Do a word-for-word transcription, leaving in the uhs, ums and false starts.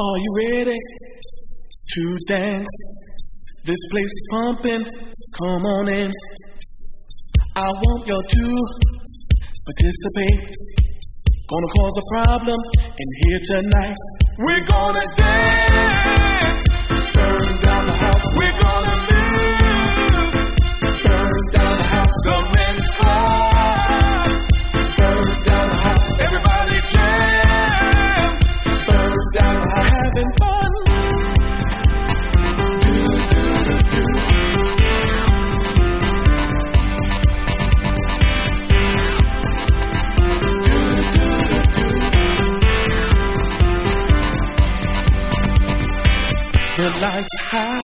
Are you ready to dance? This place is pumping, come on in. I want you to participate. Gonna cause a problem in here tonight. We're gonna dance, burn down the house. We're gonna move, burn down the house. The men's club, burn down the house. Everybody jam, burn down the house. Having fun, do do do do. The lights high.